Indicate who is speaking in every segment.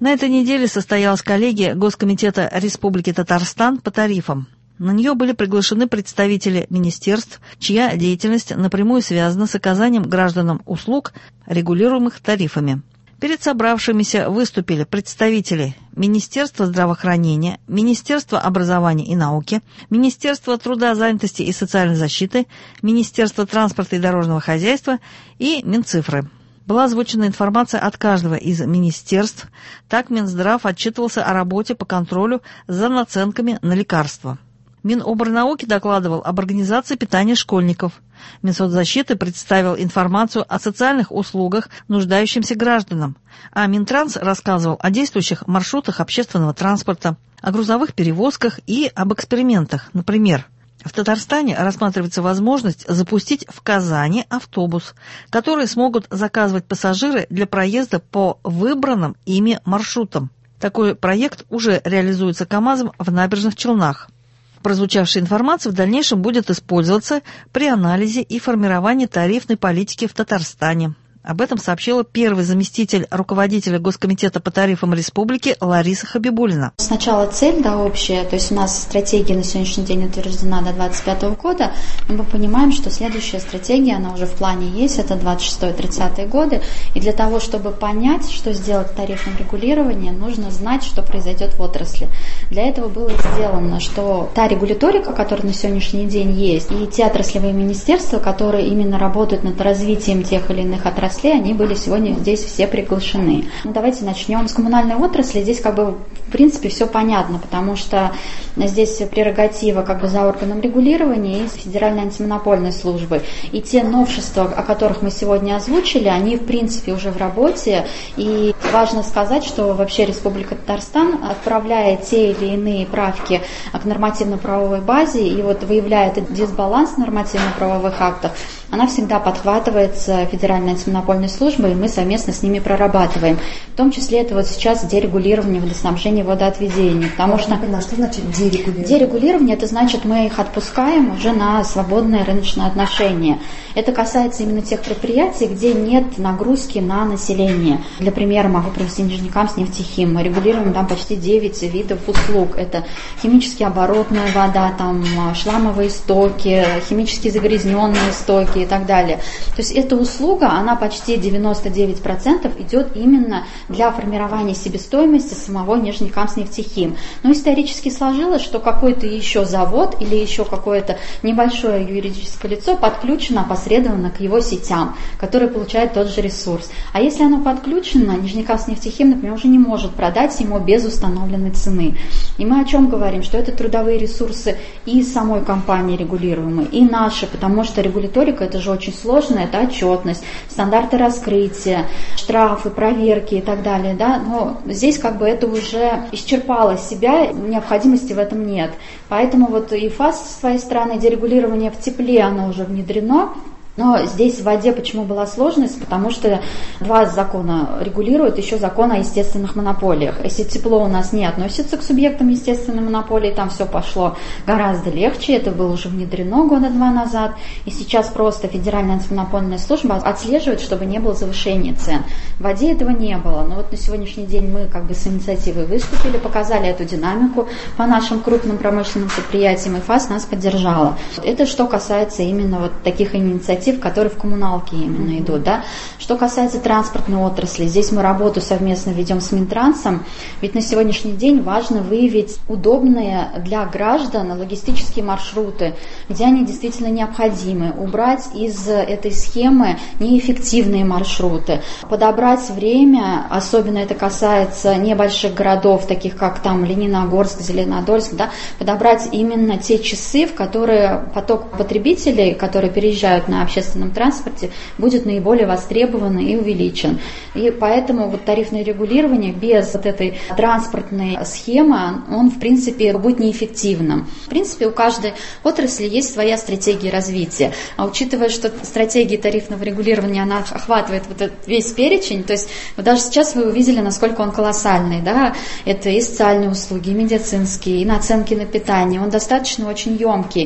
Speaker 1: На этой неделе состоялась коллегия Госкомитета Республики Татарстан по тарифам. На нее были приглашены представители министерств, чья деятельность напрямую связана с оказанием гражданам услуг, регулируемых тарифами. Перед собравшимися выступили представители Министерства здравоохранения, Министерства образования и науки, Министерства труда, занятости и социальной защиты, Министерства транспорта и дорожного хозяйства и Минцифры. Была озвучена информация от каждого из министерств. Так Минздрав отчитывался о работе по контролю за наценками на лекарства. Минобрнауки докладывал об организации питания школьников. Минсоцзащиты представил информацию о социальных услугах нуждающимся гражданам, а Минтранс рассказывал о действующих маршрутах общественного транспорта, о грузовых перевозках и об экспериментах. Например, в Татарстане рассматривается возможность запустить в Казани автобус, который смогут заказывать пассажиры для проезда по выбранным ими маршрутам. Такой проект уже реализуется КАМАЗом в Набережных Челнах. Прозвучавшая информация в дальнейшем будет использоваться при анализе и формировании тарифной политики в Татарстане. Об этом сообщила первый заместитель руководителя Госкомитета по тарифам республики Лариса Хабибуллина.
Speaker 2: Сначала цель, общая, то есть у нас стратегия на сегодняшний день утверждена до 2025 года, но мы понимаем, что следующая стратегия, она уже в плане есть, это 26-30 годы, и для того, чтобы понять, что сделать в тарифном регулировании, нужно знать, что произойдет в отрасли. Для этого было сделано, что та регуляторика, которая на сегодняшний день есть, и те отраслевые министерства, которые именно работают над развитием тех или иных отраслей, они были сегодня здесь все приглашены. Давайте начнем с коммунальной отрасли. Здесь в принципе все понятно, потому что здесь прерогатива за органом регулирования и Федеральной антимонопольной службы. И те новшества, о которых мы сегодня озвучили, они в принципе уже в работе. И важно сказать, что вообще Республика Татарстан отправляет те или иные правки к нормативно-правовой базе и выявляя этот дисбаланс в нормативно-правовых актах, она всегда подхватывается Федеральной антимонопольной службой, и мы совместно с ними прорабатываем. В том числе это сейчас дерегулирование водоснабжения и водоотведения. Потому что
Speaker 3: значит дерегулирование?
Speaker 2: Дерегулирование, это значит, мы их отпускаем уже на свободное рыночное отношение. Это касается именно тех предприятий, где нет нагрузки на население. Для примера могу привести Нижнекамск нефтехим. Мы регулируем там почти 9 видов услуг. Это химически оборотная вода, шламовые стоки, химически загрязненные стоки и так далее. То есть эта услуга, она почти 99% идет именно для формирования себестоимости самого Нижнекамск нефтехим. Но исторически сложилось, что какой-то еще завод или еще какое-то небольшое юридическое лицо подключено опосредованно к его сетям, которые получают тот же ресурс. А если оно подключено, Нижнекамск нефтехим, например, уже не может продать ему без установленной цены. И мы о чем говорим? Что это трудовые ресурсы и самой компании регулируемой, и наши, потому что регуляторика это же очень сложно, это отчетность, стандарты раскрытия, штрафы, проверки и так далее. Но здесь это уже исчерпало себя, необходимости в этом нет. Поэтому и ФАС с своей стороны, дерегулирование в тепле, оно уже внедрено. Но здесь в воде почему была сложность? Потому что два закона регулируют, еще закон о естественных монополиях. Если тепло у нас не относится к субъектам естественной монополии, там все пошло гораздо легче, это было уже внедрено года 2 назад, и сейчас просто Федеральная антимонопольная служба отслеживает, чтобы не было завышения цен. В воде этого не было, но на сегодняшний день мы с инициативой выступили, показали эту динамику по нашим крупным промышленным предприятиям, и ФАС нас поддержала. Это что касается именно таких инициатив, которые в коммуналке именно идут. Что касается транспортной отрасли, здесь мы работу совместно ведем с Минтрансом, ведь на сегодняшний день важно выявить удобные для граждан логистические маршруты, где они действительно необходимы, убрать из этой схемы неэффективные маршруты, подобрать время, особенно это касается небольших городов, таких как Лениногорск, Зеленодольск, подобрать именно те часы, в которые поток потребителей, которые переезжают на общественном транспорте, будет наиболее востребован и увеличен. И поэтому тарифное регулирование без этой транспортной схемы, он в принципе будет неэффективным. В принципе, у каждой отрасли есть своя стратегия развития. А учитывая, что стратегия тарифного регулирования, она охватывает этот весь перечень, то есть даже сейчас вы увидели, насколько он колоссальный. Это и социальные услуги, и медицинские, и наценки на питание. Он достаточно очень емкий.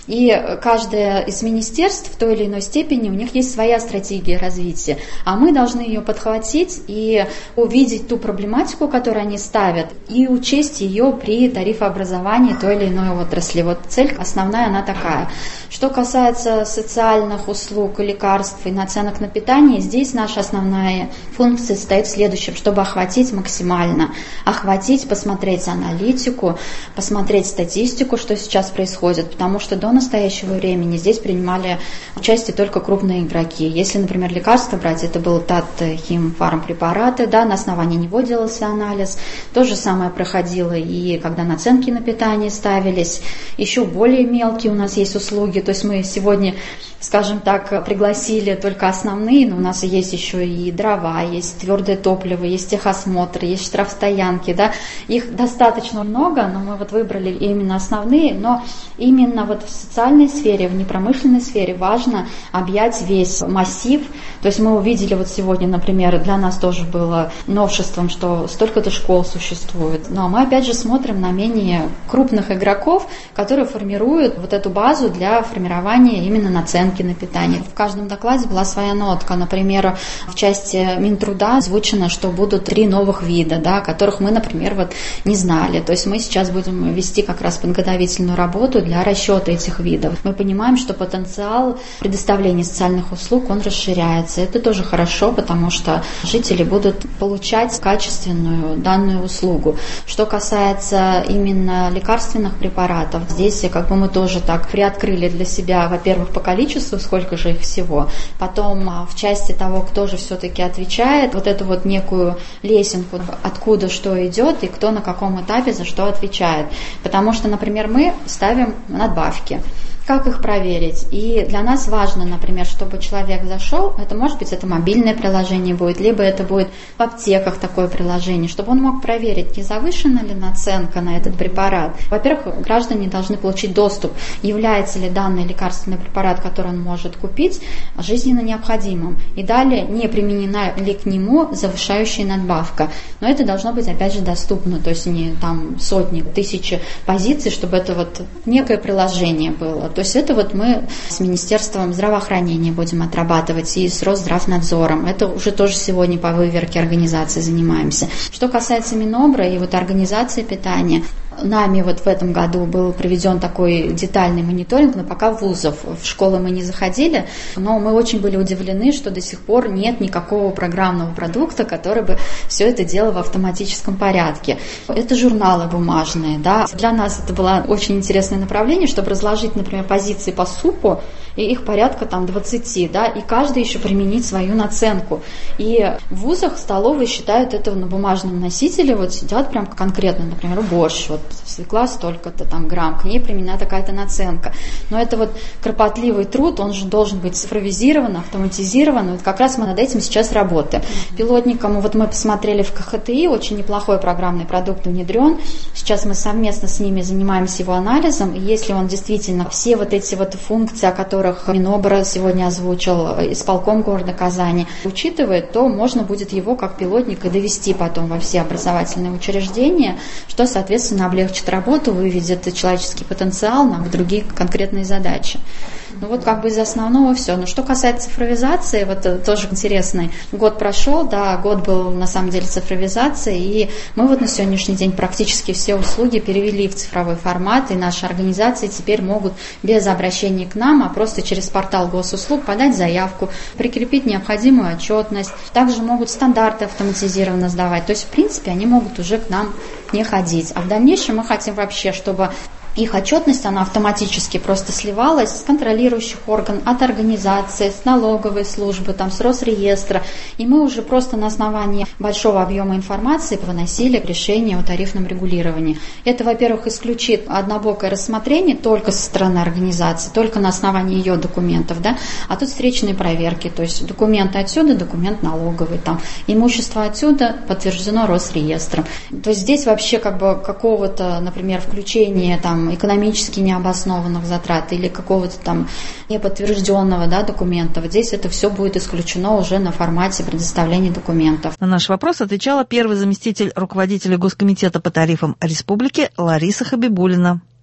Speaker 2: И каждое из министерств в той или иной степени, у них есть своя стратегия развития, а мы должны ее подхватить и увидеть ту проблематику, которую они ставят, и учесть ее при тарифообразовании той или иной отрасли. Вот цель основная, она такая. Что касается социальных услуг, лекарств и наценок на питание, здесь наша основная функция состоит в следующем, чтобы охватить максимально, посмотреть аналитику, посмотреть статистику, что сейчас происходит, потому что до настоящего времени здесь принимали участие только крупные игроки. Если, например, лекарства брать, это был Татхимфармпрепараты, да, на основании него делался анализ. То же самое проходило и когда наценки на питание ставились. Еще более мелкие у нас есть услуги, то есть мы сегодня, скажем так, пригласили только основные, но у нас есть еще и дрова, есть твердое топливо, есть техосмотр, есть штрафстоянки, да, их достаточно много, но мы вот выбрали именно основные, но именно вот в социальной сфере, в непромышленной сфере важно объять весь массив, то есть мы увидели вот сегодня, например, для нас тоже было новшеством, что столько-то школ существует, но мы опять же смотрим на менее крупных игроков, которые формируют вот эту базу для формирования именно наценки на питание. В каждом докладе была своя нотка. Например, в части Минтруда озвучено, что будут 3 новых вида, да, которых мы, например, вот не знали. То есть мы сейчас будем вести как раз подготовительную работу для расчета этих видов. Мы понимаем, что потенциал предоставления социальных услуг, он расширяется. Это тоже хорошо, потому что жители будут получать качественную данную услугу. Что касается именно лекарственных препаратов, здесь как бы мы тоже так приоткрыли для себя, во-первых, по количеству, сколько же их всего, потом в части того, кто же все-таки отвечает, вот эту вот некую лесенку, откуда что идет и кто на каком этапе за что отвечает. Потому что, например, мы ставим надбавки. Как их проверить? И для нас важно, например, чтобы человек зашел, это может быть это мобильное приложение будет, либо это будет в аптеках такое приложение, чтобы он мог проверить, не завышена ли наценка на этот препарат. Во-первых, граждане должны получить доступ, является ли данный лекарственный препарат, который он может купить, жизненно необходимым. И далее, не применена ли к нему завышающая надбавка. Но это должно быть, опять же, доступно, то есть не там сотни, тысячи позиций, чтобы это вот некое приложение было. То есть это вот мы с Министерством здравоохранения будем отрабатывать и с Росздравнадзором. Это уже тоже сегодня по выверке организации занимаемся. Что касается Минобра и вот организации питания, нами вот в этом году был проведен такой детальный мониторинг, но пока вузов. В школы мы не заходили, но мы очень были удивлены, что до сих пор нет никакого программного продукта, который бы все это делал в автоматическом порядке. Это журналы бумажные, да. Для нас это было очень интересное направление, чтобы разложить, например, позиции по СУПу, и их порядка там 20, да, и каждый еще применить свою наценку. И в вузах столовые считают это на бумажном носителе, вот сидят прям конкретно, например, борщ, вот свекла столько-то там грамм, к ней применена такая-то наценка. Но это вот кропотливый труд, он же должен быть цифровизирован, автоматизирован. Вот как раз мы над этим сейчас работаем. Пилотникам, вот мы посмотрели в КХТИ, очень неплохой программный продукт внедрен. Сейчас мы совместно с ними занимаемся его анализом. И если он действительно все вот эти вот функции, о которых Минобр сегодня озвучил, исполком города Казани, учитывает, то можно будет его как пилотник и довести потом во все образовательные учреждения, что, соответственно, облегчит работу, выведет человеческий потенциал на другие конкретные задачи. Ну вот как бы из основного все. Но что касается цифровизации, вот тоже интересный год прошел, да, год был на самом деле цифровизации, и мы вот на сегодняшний день практически все услуги перевели в цифровой формат, и наши организации теперь могут без обращения к нам, а просто через портал госуслуг подать заявку, прикрепить необходимую отчетность, также могут стандарты автоматизированно сдавать, то есть в принципе они могут уже к нам не ходить. А в дальнейшем мы хотим вообще, чтобы их отчетность, она автоматически просто сливалась с контролирующих органов, от организации, с налоговой службы, там, с Росреестра. И мы уже просто на основании большого объема информации выносили решение о тарифном регулировании. Это, во-первых, исключит однобокое рассмотрение только со стороны организации, только на основании ее документов, да, а тут встречные проверки, то есть документы отсюда, документ налоговый, там, имущество отсюда подтверждено Росреестром. То есть здесь вообще как бы какого-то, например, включения там экономически необоснованных затрат или какого-то там неподтвержденного, да, документа. Вот здесь это все будет исключено уже на формате предоставления документов.
Speaker 1: На наш вопрос отвечала первый заместитель руководителя Госкомитета по тарифам Республики Лариса Хабибуллина.